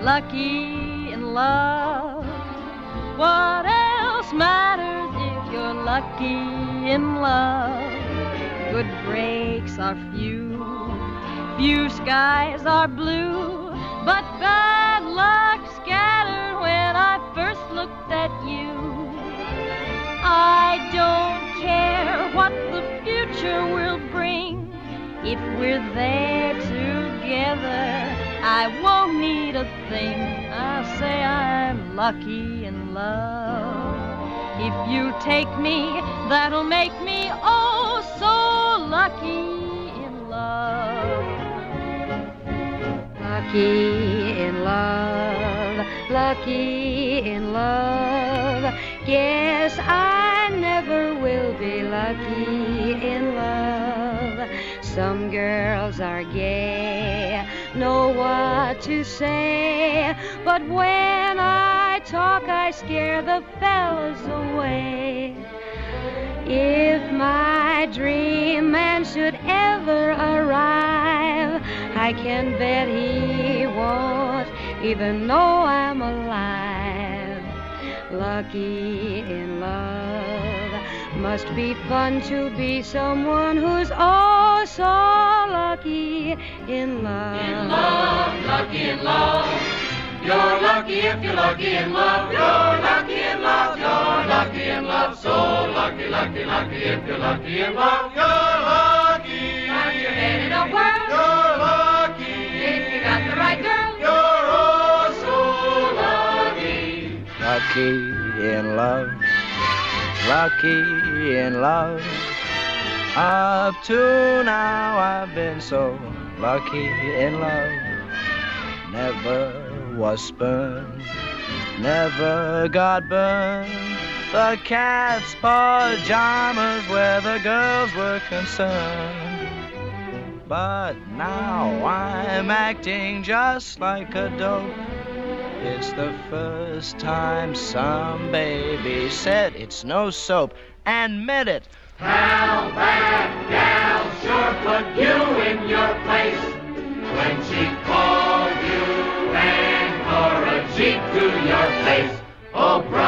lucky in love. What else matters if you're lucky in love? Good breaks are few skies are blue, but bad luck scattered when I first looked at you. I don't care what the future will bring. If we're there together, I won't need a thing. I'll say I'm lucky in love. If you take me, that'll make me oh so lucky in love. Lucky in love, lucky in love. Guess I never will be lucky in love. Some girls are gay, know what to say, but when I talk I scare the fellas away. If my dream man should ever arrive, I can bet he won't even know I'm alive. Lucky in love, must be fun to be someone who's oh so lucky in love. In love, lucky in love. You're lucky if you're lucky in love. You're lucky in love. You're lucky in love. So lucky, lucky, lucky if you're lucky in love. You're lucky. Got your head in a whirl. You're lucky. If you got the right girl. You're oh so lucky. Lucky in love, lucky in love. Up to now I've been so lucky in love. Never was spurned, never got burned. The cat's pajamas where the girls were concerned. But now I'm acting just like a dope. It's the first time some baby said it's no soap and meant it. How that gal sure put you in your place when she called you and Nora Jeep to your face. Oh,